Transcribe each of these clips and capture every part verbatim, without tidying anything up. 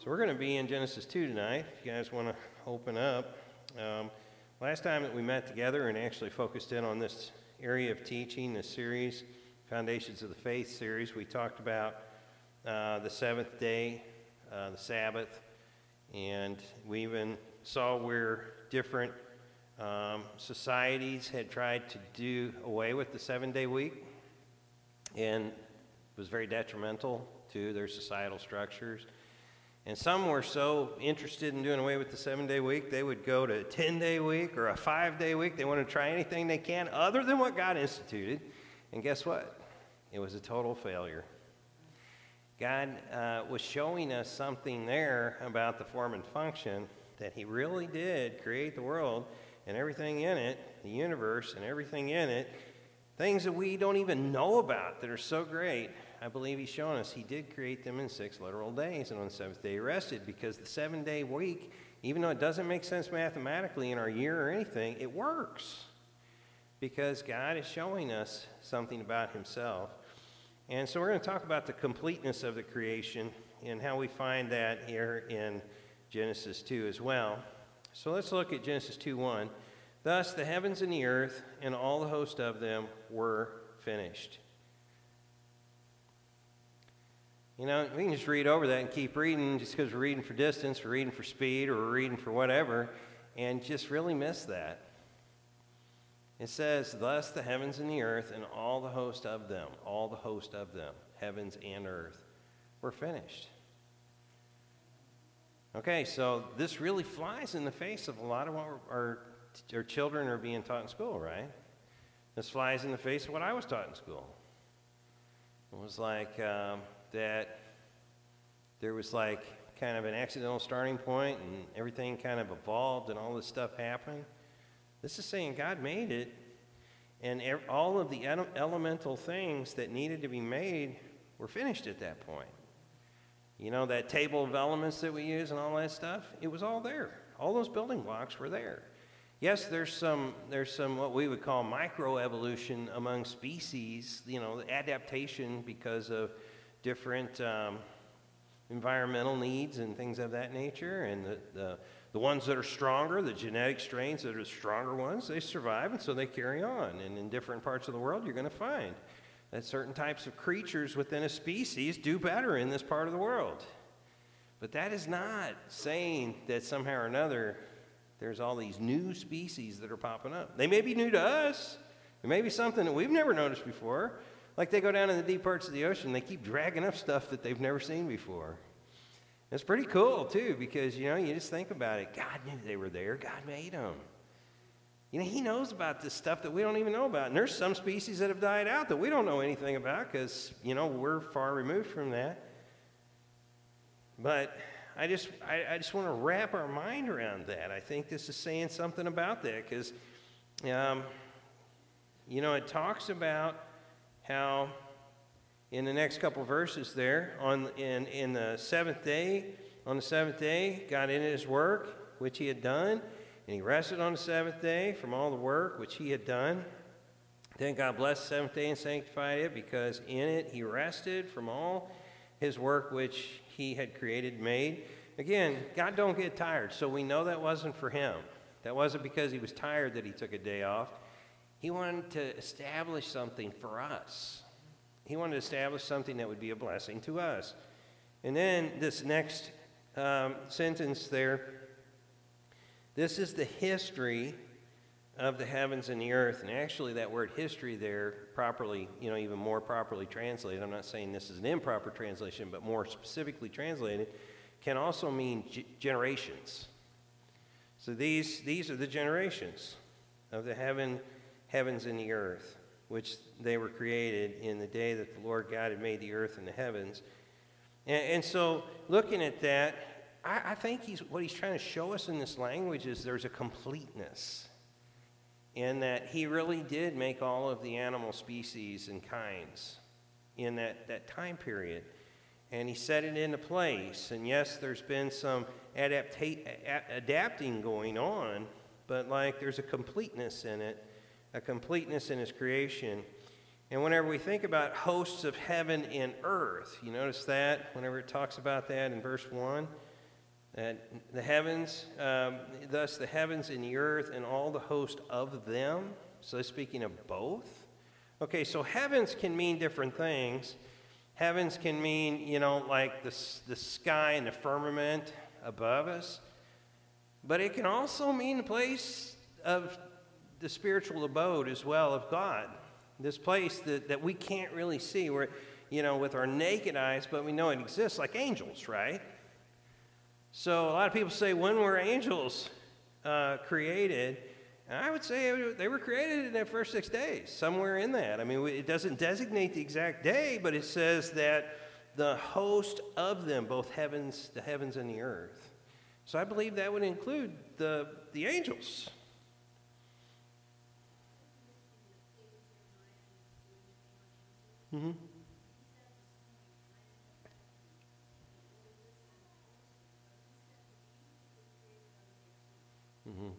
So we're going to be in Genesis two tonight, if you guys want to open up. Um, last time that we met together and actually focused in on this area of teaching, this series, Foundations of the Faith series, we talked about uh, the seventh day, uh, the Sabbath, and we even saw where different um, societies had tried to do away with the seven-day week, and it was very detrimental to their societal structures. And some were so interested in doing away with the seven-day week, they would go to a ten-day week or a five-day week. They want to try anything they can other than what God instituted. And guess what? It was a total failure. God uh, was showing us something there about the form and function, that he really did create the world and everything in it, the universe and everything in it, things that we don't even know about that are so great. I believe he's showing us he did create them in six literal days, and on the seventh day he rested, because the seven-day week, even though it doesn't make sense mathematically in our year or anything, it works because God is showing us something about himself. And so we're going to talk about the completeness of the creation and how we find that here in Genesis two as well. So let's look at Genesis two one. Thus the heavens and the earth and all the host of them were finished. You know, we can just read over that and keep reading just because we're reading for distance, we're reading for speed, or we're reading for whatever, and just really miss that. It says, thus the heavens and the earth and all the host of them, all the host of them, heavens and earth, were finished. Okay, so this really flies in the face of a lot of what our, our children are being taught in school, right? This flies in the face of what I was taught in school. It was like... Um, that there was like kind of an accidental starting point and everything kind of evolved and all this stuff happened. This is saying God made it, and all of the elemental things that needed to be made were finished at that point. You know, that table of elements that we use and all that stuff, it was all there. All those building blocks were there. Yes, there's some there's some what we would call microevolution among species, you know, adaptation because of different um, environmental needs and things of that nature, and the, the the ones that are stronger, the genetic strains that are the stronger ones, they survive, and so they carry on. And in different parts of the world, you're going to find that certain types of creatures within a species do better in this part of the world. But that is not saying that somehow or another there's all these new species that are popping up. They may be new to us. It may be something that we've never noticed before. Like they go down in the deep parts of the ocean, they keep dragging up stuff that they've never seen before. It's pretty cool, too, because, you know, you just think about it. God knew they were there. God made them. You know, he knows about this stuff that we don't even know about. And there's some species that have died out that we don't know anything about because, you know, we're far removed from that. But I just, I, I just want to wrap our mind around that. I think this is saying something about that because, um, you know, it talks about how in the next couple of verses there, on in, in the seventh day, on the seventh day, God ended his work, which he had done, and he rested on the seventh day from all the work which he had done. Then God blessed the seventh day and sanctified it, because in it he rested from all his work which he had created and made. Again, God don't get tired, so we know that wasn't for him. That wasn't because he was tired that he took a day off. He wanted to establish something for us. He wanted to establish something that would be a blessing to us. And then this next um, sentence there, this is the history of the heavens and the earth. And actually that word history there, properly, you know, even more properly translated, I'm not saying this is an improper translation, but more specifically translated, can also mean g- generations. So these, these are the generations of the heaven heavens and the earth, which they were created in the day that the Lord God had made the earth and the heavens. And, and so looking at that, I, I think he's what he's trying to show us in this language is there's a completeness in that he really did make all of the animal species and kinds in that, that time period. And he set it into place. And yes, there's been some adapta- a- adapting going on, but like there's a completeness in it. A completeness in his creation. And whenever we think about hosts of heaven and earth, you notice that whenever it talks about that in verse one, And the heavens, um, thus the heavens and the earth and all the host of them. So speaking of both. Okay, so heavens can mean different things. Heavens can mean, you know, like the, the sky and the firmament above us. But it can also mean the place of the spiritual abode as well of God. This place that, that we can't really see, where, you know, with our naked eyes, but we know it exists, like angels, right? So a lot of people say, when were angels uh, created? And I would say they were created in the first six days, somewhere in that. I mean, it doesn't designate the exact day, but it says that the host of them, both heavens, the heavens and the earth. So I believe that would include the, the angels. Mm-hmm. Mm-hmm.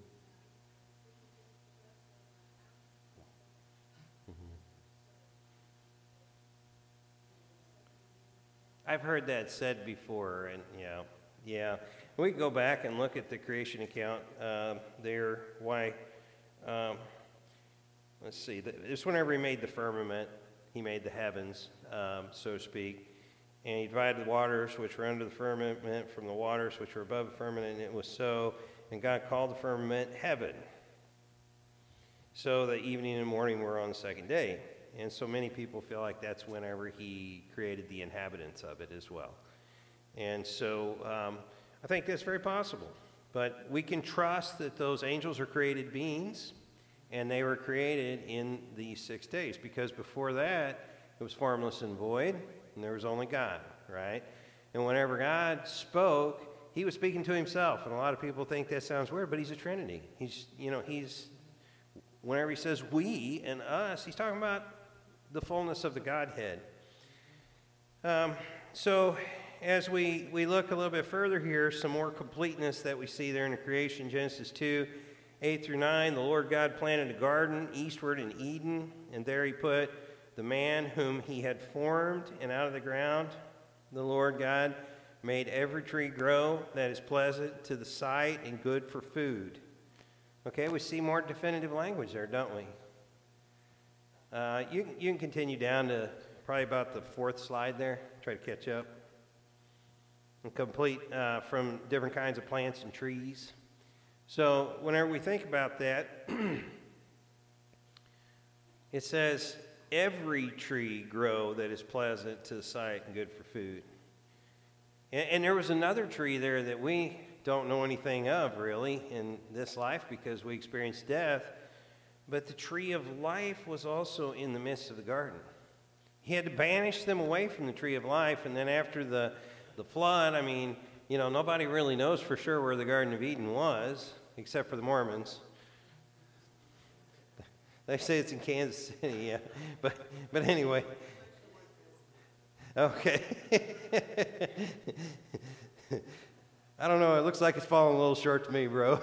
I've heard that said before, and yeah, yeah. We can go back and look at the creation account uh, there. Why? Um, let's see. This whenever he made the firmament, he made the heavens, um, so to speak, and he divided the waters which were under the firmament from the waters which were above the firmament, and it was so. And God called the firmament heaven. So the evening and morning were on the second day. And so many people feel like that's whenever he created the inhabitants of it as well. And so um, I think that's very possible. But we can trust that those angels are created beings, and they were created in these six days. Because before that, it was formless and void, and there was only God, right? And whenever God spoke, he was speaking to himself. And a lot of people think that sounds weird, but he's a Trinity. He's, you know, he's, whenever he says we and us, he's talking about the fullness of the Godhead. Um, so as we, we look a little bit further here, some more completeness that we see there in the creation, Genesis two, eight through nine, the Lord God planted a garden eastward in Eden, and there he put the man whom he had formed, and out of the ground the Lord God made every tree grow that is pleasant to the sight and good for food. Okay, we see more definitive language there, don't we? Uh, you, you can continue down to probably about the fourth slide there. Try to catch up. And complete uh, from different kinds of plants and trees. So whenever we think about that, it says, every tree grow that is pleasant to the sight and good for food. And, and there was another tree there that we don't know anything of, really, in this life because we experienced death. But the tree of life was also in the midst of the garden. He had to banish them away from the tree of life. And then after the, the flood, I mean, you know, nobody really knows for sure where the Garden of Eden was, except for the Mormons. They say it's in Kansas City, yeah. But, but anyway. Okay. I don't know. It looks like it's falling a little short to me, bro.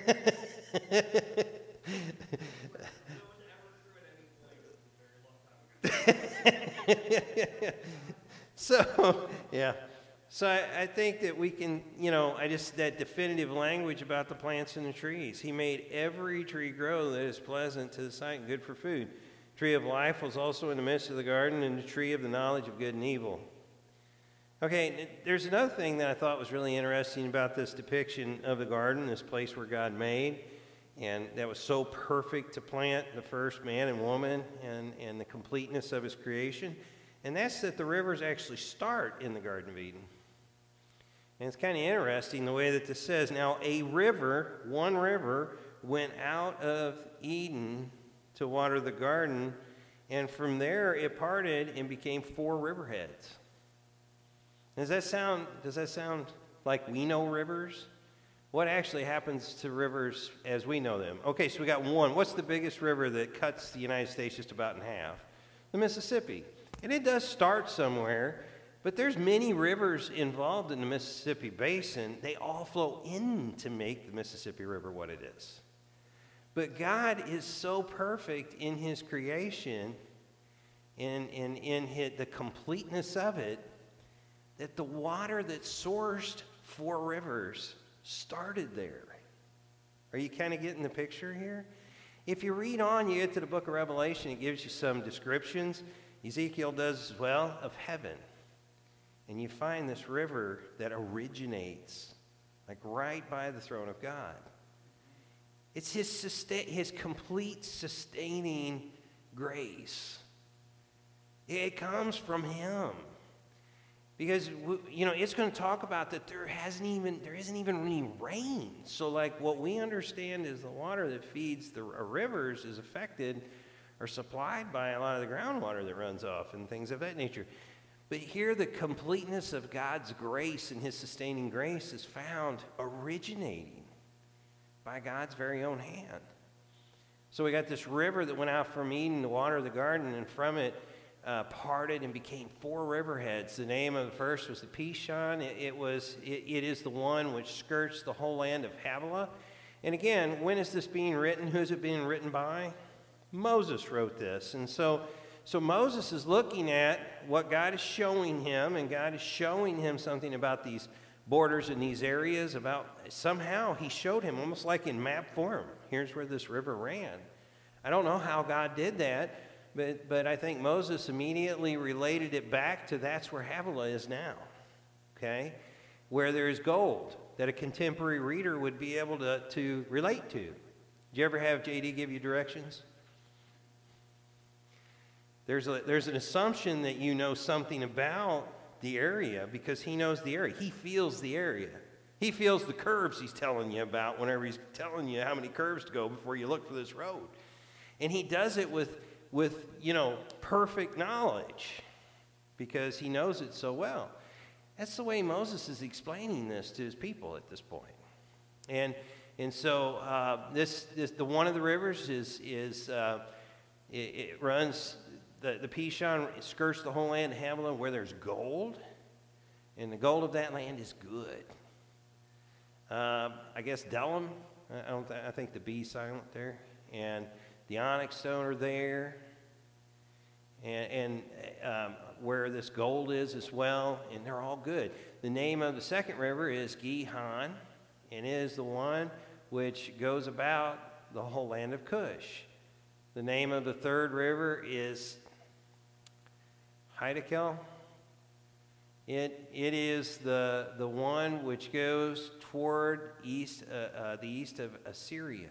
So, yeah. So I, I think that we can, you know, I just, that definitive language about the plants and the trees. He made every tree grow that is pleasant to the sight and good for food. Tree of life was also in the midst of the garden, and the tree of the knowledge of good and evil. Okay, there's another thing that I thought was really interesting about this depiction of the garden, this place where God made, and that was so perfect to plant the first man and woman and, and the completeness of his creation. And that's that the rivers actually start in the Garden of Eden. And it's kind of interesting the way that this says, now a river, one river, went out of Eden to water the garden, and from there it parted and became four riverheads. Does that sound, does that sound like we know rivers? What actually happens to rivers as we know them? Okay, so we got one. What's the biggest river that cuts the United States just about in half? The Mississippi. And it does start somewhere, but there's many rivers involved in the Mississippi Basin. They all flow in to make the Mississippi River what it is. But God is so perfect in his creation and, and in his, the completeness of it, that the water that's sourced four rivers started there. Are you kind of getting the picture here? If you read on, you get to the book of Revelation, it gives you some descriptions. Ezekiel does as well, of heaven. And you find this river that originates like right by the throne of God. It's his, sustain, his complete sustaining grace. It comes from him. Because, you know, it's going to talk about that there hasn't even, there isn't even any rain. So, like, what we understand is the water that feeds the rivers is affected or supplied by a lot of the groundwater that runs off and things of that nature. But here, the completeness of God's grace and his sustaining grace is found originating by God's very own hand. So we got this river that went out from Eden to water the garden, and from it uh, parted and became four riverheads. The name of the first was the Pishon. It, it was it, it is the one which skirts the whole land of Havilah. And again, when is this being written? Who's it being written by? Moses wrote this. And so, so Moses is looking at what God is showing him, and God is showing him something about these borders in these areas. About somehow he showed him, almost like in map form, here's where this river ran. I don't know how God did that, but, but I think Moses immediately related it back to that's where Havilah is now, okay? Where there is gold that a contemporary reader would be able to, to relate to. Did you ever have J D give you directions? There's, a, there's an assumption that you know something about the area because he knows the area. He feels the area. He feels the curves he's telling you about whenever he's telling you how many curves to go before you look for this road. And he does it with, with you know, perfect knowledge because he knows it so well. That's the way Moses is explaining this to his people at this point. And and so uh, this, this the one of the rivers is, is uh, it, it runs... The, the Pishon skirts the whole land of Havilah where there's gold, and the gold of that land is good. Uh, I guess Delim, I, don't th- I think the B is silent there, and the onyx stone are there, and, and um, where this gold is as well, and they're all good. The name of the second river is Gihon, and it is the one which goes about the whole land of Cush. The name of the third river is Hiddekel. It, it is the, the one which goes toward east, uh, uh, the east of Assyria.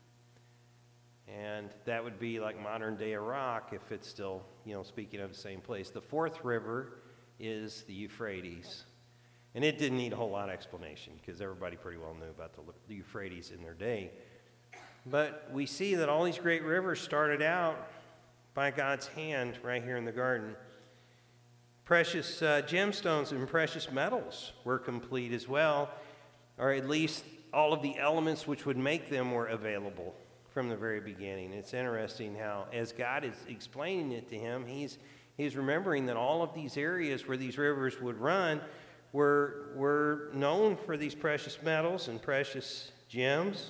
And that would be like modern-day Iraq if it's still, you know, speaking of the same place. The fourth river is the Euphrates. And it didn't need a whole lot of explanation because everybody pretty well knew about the, the Euphrates in their day. But we see that all these great rivers started out by God's hand right here in the garden. Precious uh, gemstones and precious metals were complete as well, or at least all of the elements which would make them were available from the very beginning. It's interesting how, as God is explaining it to him, he's, he's remembering that all of these areas where these rivers would run were, were known for these precious metals and precious gems.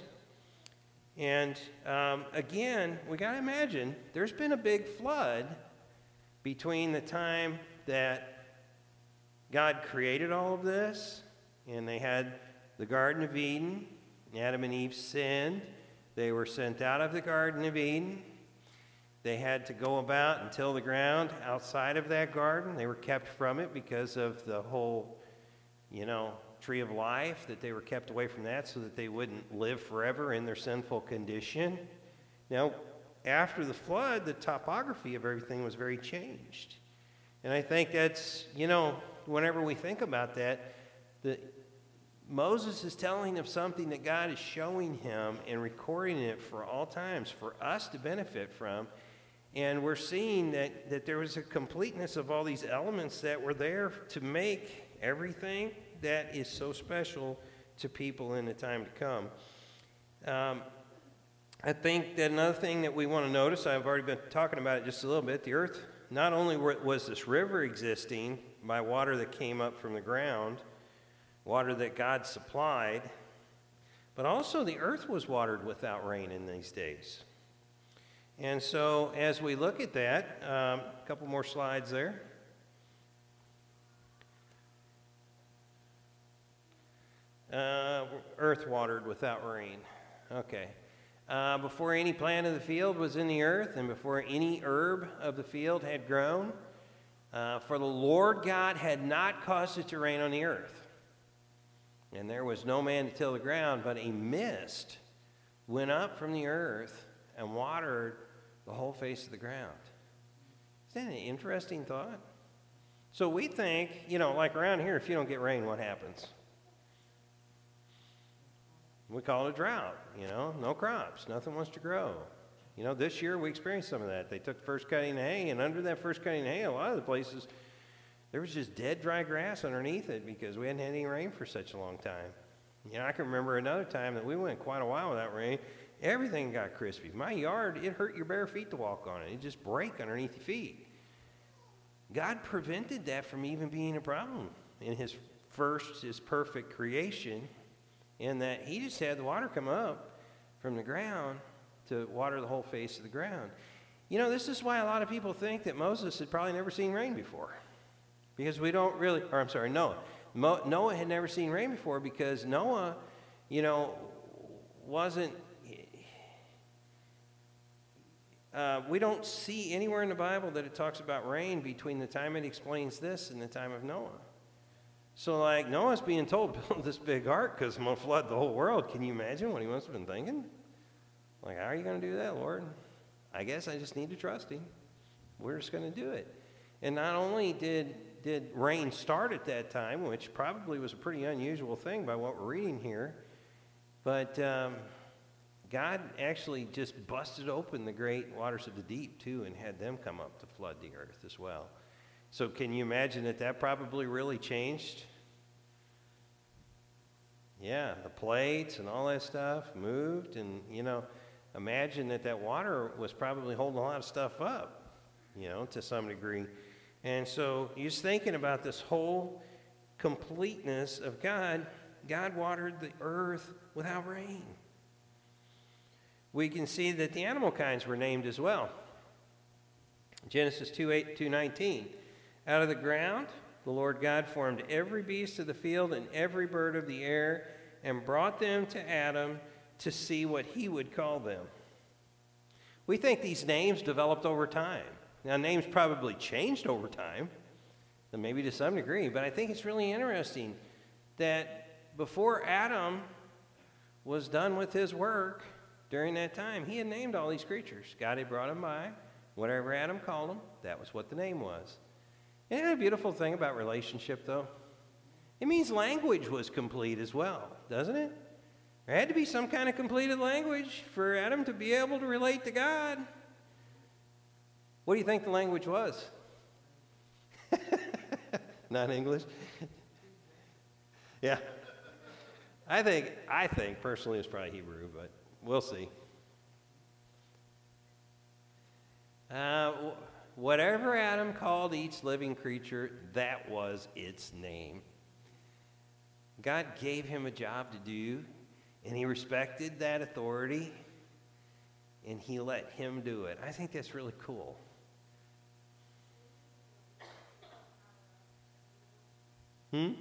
And um, again, we got to imagine there's been a big flood between the time that God created all of this, and they had the Garden of Eden. Adam and Eve sinned. They were sent out of the Garden of Eden. They had to go about and till the ground outside of that garden. They were kept from it because of the whole, you know, tree of life, that they were kept away from that so that they wouldn't live forever in their sinful condition. Now, after the flood, the topography of everything was very changed. And I think that's, you know, whenever we think about that, the, Moses is telling of something that God is showing him and recording it for all times for us to benefit from. And we're seeing that, that there was a completeness of all these elements that were there to make everything that is so special to people in the time to come. Um, I think that another thing that we want to notice, I've already been talking about it just a little bit, the earth, not only was this river existing by water that came up from the ground, water that God supplied, but also the earth was watered without rain in these days. And so as we look at that, um, a couple more slides there. earth watered without rain. Okay. Uh, before any plant of the field was in the earth, and before any herb of the field had grown, uh, for the Lord God had not caused it to rain on the earth. And there was no man to till the ground, but a mist went up from the earth and watered the whole face of the ground. Isn't that an interesting thought? So we think, you know, like around here, if you don't get rain, what happens? We call it a drought, you know, no crops, nothing wants to grow. You know, this year we experienced some of that. They took the first cutting of hay, and under that first cutting of hay, a lot of the places, there was just dead, dry grass underneath it because we hadn't had any rain for such a long time. You know, I can remember another time that we went quite a while without rain. Everything got crispy. My yard, it hurt your bare feet to walk on it. It just break underneath your feet. God prevented that from even being a problem in his first, his perfect creation, in that he just had the water come up from the ground to water the whole face of the ground. You know, this is why a lot of people think that Moses had probably never seen rain before. Because we don't really, or I'm sorry, Noah. Mo, Noah had never seen rain before because Noah, you know, wasn't, uh, we don't see anywhere in the Bible that it talks about rain between the time it explains this and the time of Noah. So, like, Noah's being told, build this big ark because I'm going to flood the whole world. Can you imagine what he must have been thinking? Like, how are you going to do that, Lord? I guess I just need to trust him. We're just going to do it. And not only did, did rain start at that time, which probably was a pretty unusual thing by what we're reading here, but um, God actually just busted open the great waters of the deep, too, and had them come up to flood the earth as well. So can you imagine that that probably really changed? Yeah, the plates and all that stuff moved, and, you know, imagine that that water was probably holding a lot of stuff up, you know, to some degree. And so you're just thinking about this whole completeness of God. God watered the earth without rain. We can see that the animal kinds were named as well. Genesis two eight, two nineteen. Out of the ground, the Lord God formed every beast of the field and every bird of the air and brought them to Adam to see what he would call them. We think these names developed over time. Now, names probably changed over time, and maybe to some degree, but I think it's really interesting that before Adam was done with his work during that time, he had named all these creatures. God had brought them by. Whatever Adam called them, that was what the name was. Isn't that a beautiful thing about relationship, though? It means language was complete as well, doesn't it? There had to be some kind of completed language for Adam to be able to relate to God. What do you think the language was? Not English? Yeah. I think, I think personally it's probably Hebrew, but we'll see. Uh, whatever Adam called each living creature, that was its name. God gave him a job to do, and he respected that authority, and he let him do it. I think that's really cool. Hmm?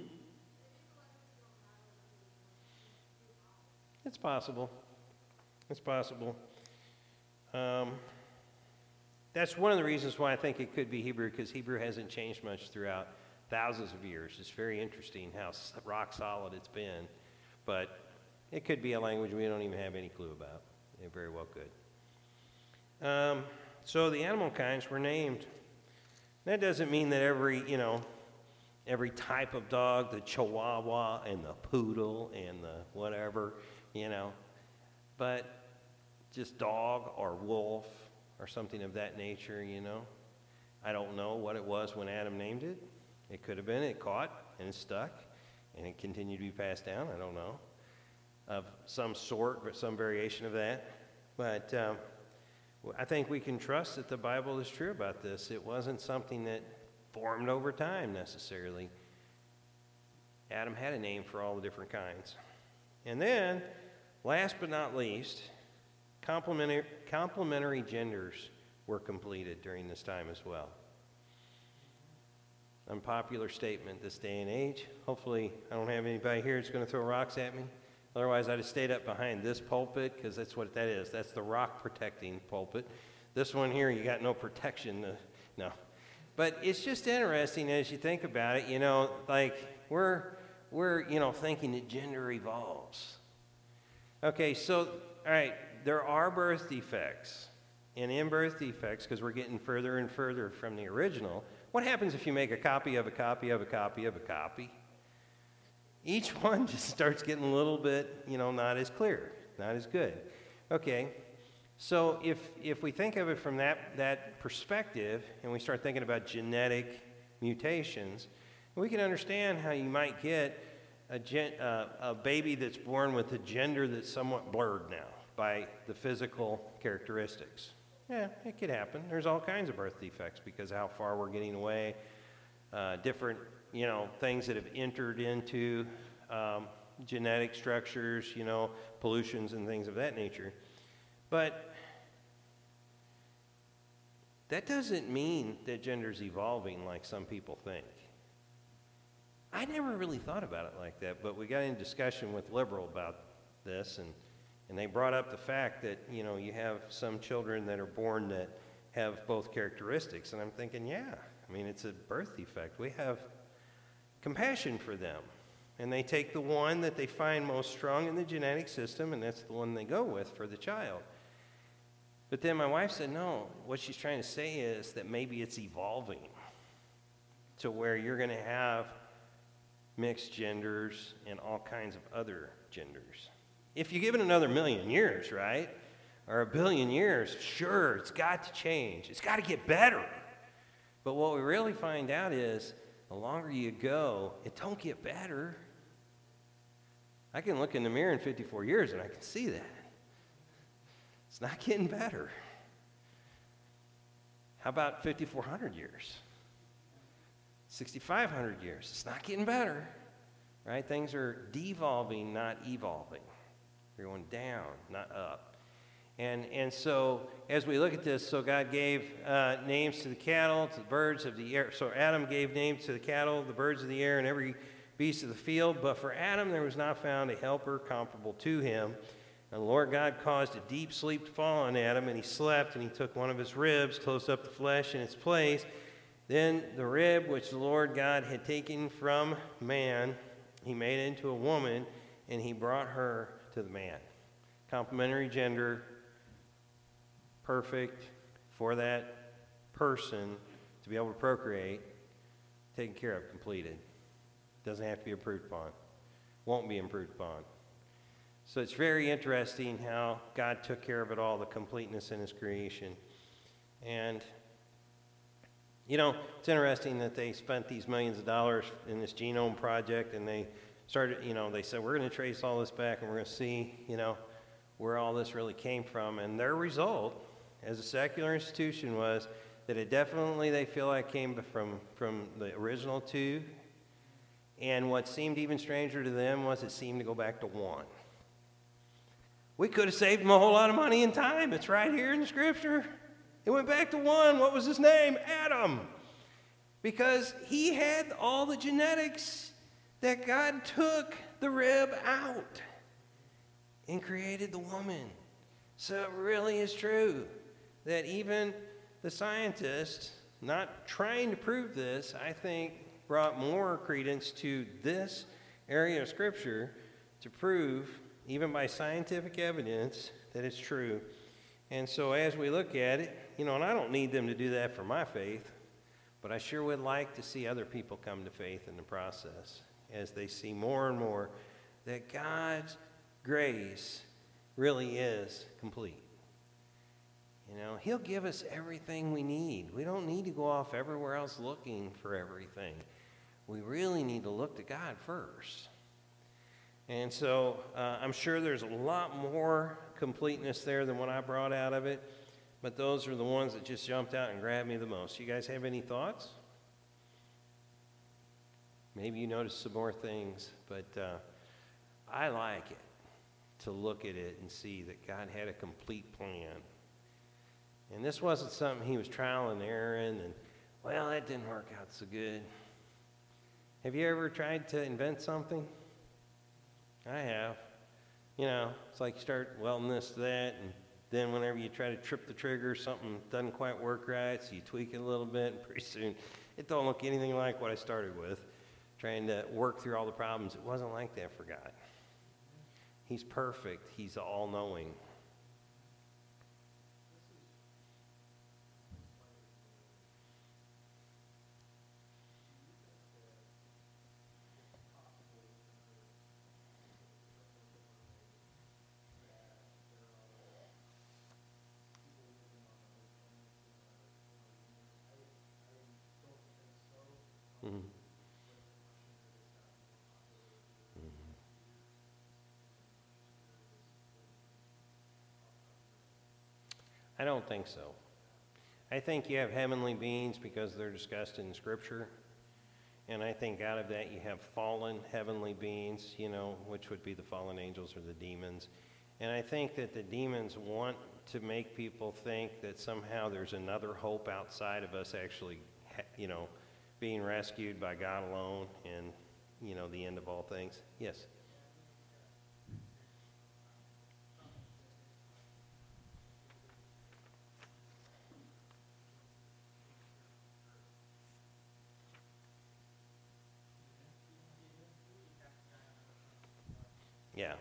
It's possible. It's possible. Um, that's one of the reasons why I think it could be Hebrew, because Hebrew hasn't changed much throughout thousands of years. It's very interesting how rock solid it's been. But it could be a language we don't even have any clue about. It very well could. Um, so the animal kinds were named. That doesn't mean that every, you know, every type of dog, the Chihuahua and the Poodle and the whatever, you know, but just dog or wolf or something of that nature, you know. I don't know what it was when Adam named it. It could have been it caught and it stuck and it continued to be passed down. I don't know. Of some sort, but some variation of that. But um, I think we can trust that the Bible is true about this. It wasn't something that formed over time necessarily. Adam had a name for all the different kinds. And then, last but not least, complementary, complementary genders were completed during this time as well. Unpopular statement this day and age. Hopefully, I don't have anybody here that's going to throw rocks at me. Otherwise, I'd have stayed up behind this pulpit, because that's what that is. That's the rock-protecting pulpit. This one here, you got no protection. Uh, no. But it's just interesting as you think about it, you know, like we're, we're, you know, thinking that gender evolves. Okay, so, all right, there are birth defects. And in birth defects, because we're getting further and further from the original, what happens if you make a copy of a copy of a copy of a copy? Each one just starts getting a little bit, you know, not as clear, not as good. Okay, so if if we think of it from that, that perspective, and we start thinking about genetic mutations, we can understand how you might get a, gen, uh, a baby that's born with a gender that's somewhat blurred now by the physical characteristics. Yeah, it could happen. There's all kinds of birth defects because of how far we're getting away, uh, different, you know, things that have entered into um, genetic structures, you know, pollutions and things of that nature. But that doesn't mean that gender's evolving like some people think. I never really thought about it like that, but we got in discussion with Liberal about this, and And they brought up the fact that, you know, you have some children that are born that have both characteristics. And I'm thinking, yeah, I mean, it's a birth defect. We have compassion for them. And they take the one that they find most strong in the genetic system, and that's the one they go with for the child. But then my wife said, no, what she's trying to say is that maybe it's evolving to where you're going to have mixed genders and all kinds of other genders. If you give it another million years, right, or a billion years, sure, it's got to change. It's got to get better. But what we really find out is the longer you go, it don't get better. I can look in the mirror in fifty-four years and I can see that. It's not getting better. How about fifty-four hundred years? sixty-five hundred years. It's not getting better, right? Things are devolving, not evolving. They're going down, not up. And and so as we look at this, so God gave uh, names to the cattle, to the birds of the air. So Adam gave names to the cattle, the birds of the air, and every beast of the field. But for Adam there was not found a helper comparable to him. And the Lord God caused a deep sleep to fall on Adam, and he slept, and he took one of his ribs, closed up the flesh in its place. Then the rib which the Lord God had taken from man, he made into a woman, and he brought her to the man. Complementary gender, perfect for that person to be able to procreate, taken care of, completed. Doesn't have to be improved upon. Won't be improved upon. So it's very interesting how God took care of it all, the completeness in his creation. And, you know, it's interesting that they spent these millions of dollars in this genome project, and they started, you know, they said, we're going to trace all this back, and we're going to see, you know, where all this really came from. And their result, as a secular institution, was that it definitely, they feel like, came from, from the original two. And what seemed even stranger to them was it seemed to go back to one. We could have saved them a whole lot of money and time. It's right here in the scripture. It went back to one. What was his name? Adam. Because he had all the genetics that God took the rib out and created the woman. So it really is true that even the scientists, not trying to prove this, I think brought more credence to this area of Scripture to prove, even by scientific evidence, that it's true. And so as we look at it, you know, and I don't need them to do that for my faith, but I sure would like to see other people come to faith in the process as they see more and more that God's grace really is complete. You know, he'll give us everything we need. We don't need to go off everywhere else looking for everything. We really need to look to God first. And so uh, I'm sure there's a lot more completeness there than what I brought out of it, but those are the ones that just jumped out and grabbed me the most. You guys have any thoughts? Maybe you noticed some more things, but uh, I like it to look at it and see that God had a complete plan. And this wasn't something he was trial and erroring and, well, that didn't work out so good. Have you ever tried to invent something? I have. You know, it's like you start welding this to that, and then whenever you try to trip the trigger, something doesn't quite work right, so you tweak it a little bit, and pretty soon it don't look anything like what I started with, trying to work through all the problems. It wasn't like that for God. He's perfect. He's all-knowing. Mm-hmm. I don't think so. I think you have heavenly beings because they're discussed in Scripture. And I think out of that you have fallen heavenly beings, you know, which would be the fallen angels or the demons. And I think that the demons want to make people think that somehow there's another hope outside of us actually, you know, being rescued by God alone and, you know, the end of all things. Yes? Yeah.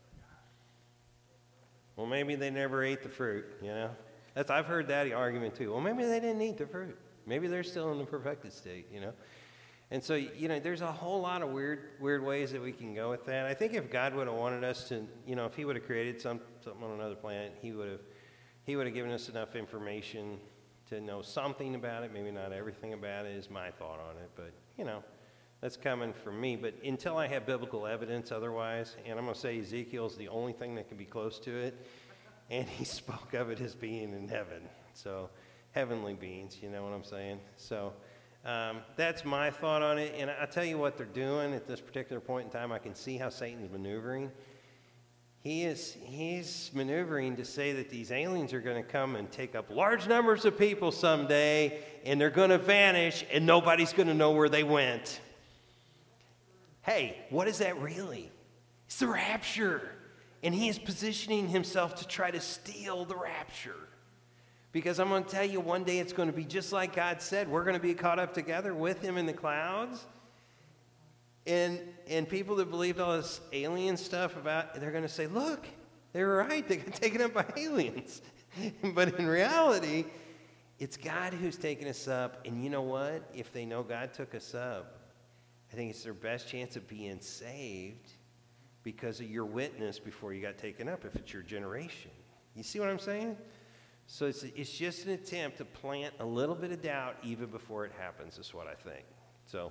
Well, maybe they never ate the fruit, you know? That's, I've heard that argument too. Well, maybe they didn't eat the fruit. Maybe they're still in the perfected state, you know? And so, you know, there's a whole lot of weird weird ways that we can go with that. I think if God would have wanted us to, you know, if he would have created some, something on another planet, he would have he would have given us enough information to know something about it. Maybe not everything about it is my thought on it, but, you know, that's coming from me. But until I have biblical evidence otherwise, and I'm going to say Ezekiel's the only thing that can be close to it, and he spoke of it as being in heaven. So, heavenly beings, you know what I'm saying? So, um, that's my thought on it. And I'll tell you what they're doing at this particular point in time. I can see how Satan's maneuvering. He is he's maneuvering to say that these aliens are going to come and take up large numbers of people someday, and they're going to vanish, and nobody's going to know where they went. Hey, what is that really? It's the rapture. And he is positioning himself to try to steal the rapture. Because I'm going to tell you, one day it's going to be just like God said. We're going to be caught up together with him in the clouds. And and people that believed all this alien stuff about, they're going to say, look, they were right. They got taken up by aliens. But in reality, it's God who's taken us up. And you know what? If they know God took us up, I think it's their best chance of being saved because of your witness before you got taken up, if it's your generation. You see what I'm saying? So it's, it's just an attempt to plant a little bit of doubt even before it happens, is what I think. So,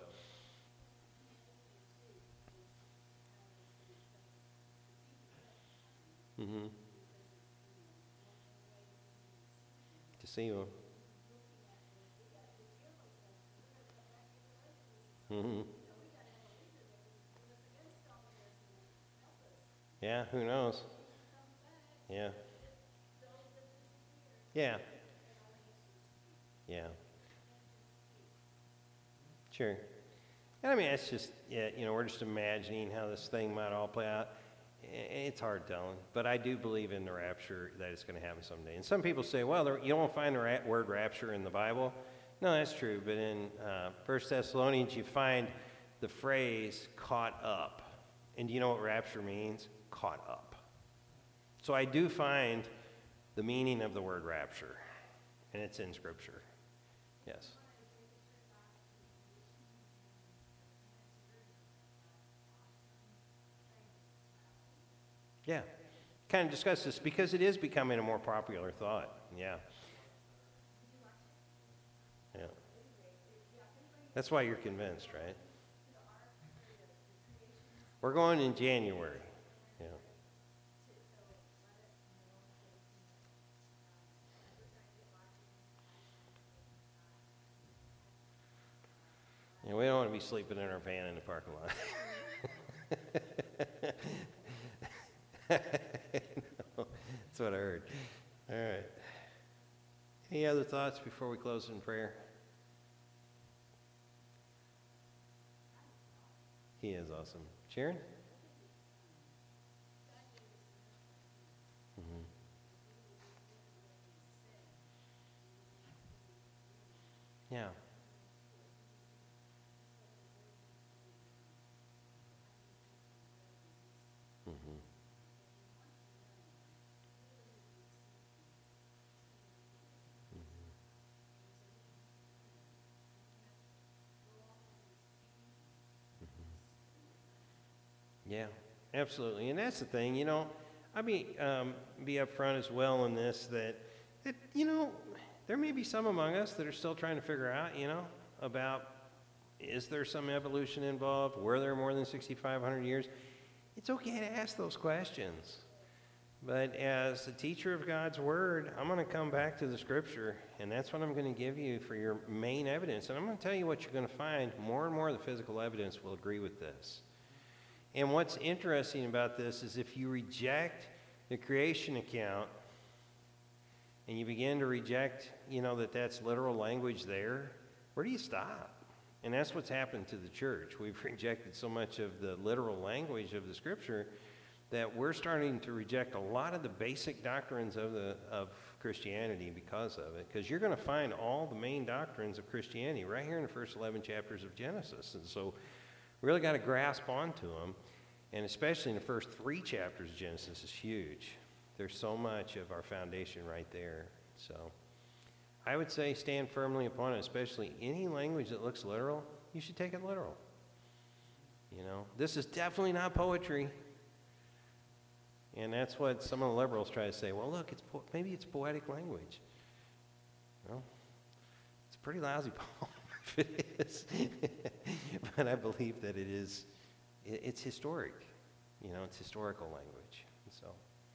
mm-hmm. To see them. Mm-hmm. Yeah, who knows? Yeah. Yeah. Yeah. Sure. And I mean, it's just, yeah, you know, we're just imagining how this thing might all play out. It's hard telling. But I do believe in the rapture, that it's going to happen someday. And some people say, well, there, you don't find the ra- word rapture in the Bible. No, that's true. But in uh, First Thessalonians, you find the phrase caught up. And do you know what rapture means? Caught up. So I do find the meaning of the word rapture, and it's in Scripture. Yes. Yeah. Kind of discuss this because it is becoming a more popular thought. Yeah. Yeah. That's why you're convinced, right? We're going in January. Yeah. Yeah, we don't want to be sleeping in our van in the parking lot. No, that's what I heard. All right. Any other thoughts before we close in prayer? He is awesome. Sharon? Yeah. Mm-hmm. Yeah, absolutely. And that's the thing, you know, I mean, um, be upfront as well in this that, that, you know, there may be some among us that are still trying to figure out, you know, about is there some evolution involved? Were there more than sixty-five hundred years? It's okay to ask those questions. But as a teacher of God's Word, I'm going to come back to the Scripture, and that's what I'm going to give you for your main evidence. And I'm going to tell you what you're going to find. More and more of the physical evidence will agree with this. And what's interesting about this is if you reject the creation account and you begin to reject, you know, that that's literal language there, where do you stop? And that's what's happened to the church. We've rejected so much of the literal language of the Scripture that we're starting to reject a lot of the basic doctrines of the of Christianity because of it. Because you're going to find all the main doctrines of Christianity right here in the first eleven chapters of Genesis. And so we really got to grasp onto them. And especially in the first three chapters of Genesis is huge. There's so much of our foundation right there. So I would say stand firmly upon it, especially any language that looks literal, you should take it literal. You know, this is definitely not poetry. And that's what some of the liberals try to say. Well, look, it's po- maybe it's poetic language. Well, it's a pretty lousy poem if it is. But I believe that it is, it, it's historic. You know, it's historical language. And so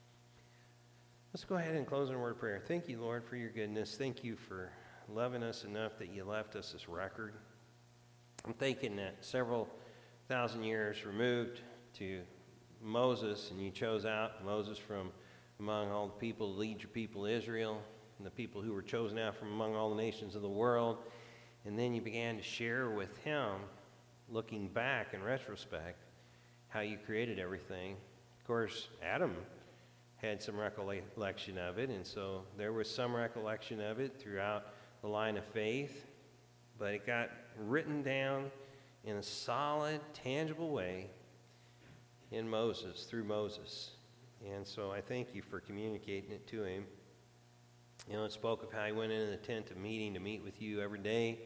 let's go ahead and close in a word of prayer. Thank you, Lord, for your goodness. Thank you for loving us enough that you left us this record. I'm thinking that several thousand years removed to Moses, and you chose out Moses from among all the people to lead your people Israel, and the people who were chosen out from among all the nations of the world. And then you began to share with him, looking back in retrospect, how you created everything. Of course, Adam had some recollection of it, and so there was some recollection of it throughout the line of faith, but it got written down in a solid, tangible way in Moses, through Moses. And so I thank you for communicating it to him. You know, it spoke of how he went into the tent of meeting to meet with you every day.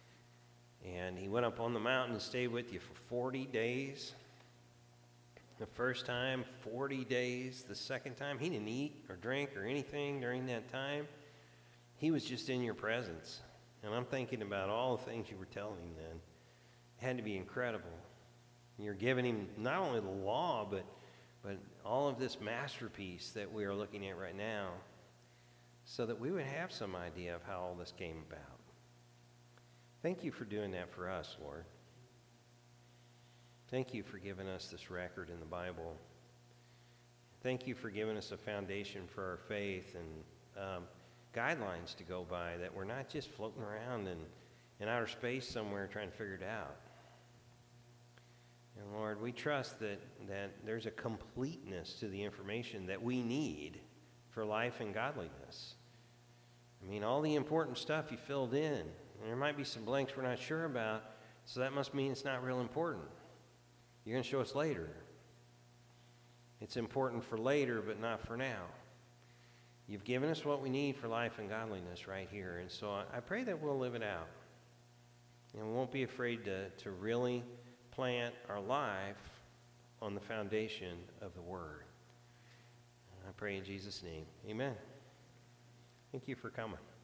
And he went up on the mountain and stayed with you for forty days. The first time, forty days. The second time, he didn't eat or drink or anything during that time. He was just in your presence. And I'm thinking about all the things you were telling him then. It had to be incredible. You're giving him not only the law, but, but all of this masterpiece that we are looking at right now, so that we would have some idea of how all this came about. Thank you for doing that for us, Lord. Thank you for giving us this record in the Bible. Thank you for giving us a foundation for our faith and um, guidelines to go by, that we're not just floating around in, in outer space somewhere trying to figure it out. And Lord, we trust that, that there's a completeness to the information that we need for life and godliness. I mean, all the important stuff you filled in. And there might be some blanks we're not sure about, so that must mean it's not real important. You're going to show us later. It's important for later, but not for now. You've given us what we need for life and godliness right here. And so I pray that we'll live it out. And we won't be afraid to, to really plant our life on the foundation of the Word. I pray in Jesus' name. Amen. Thank you for coming.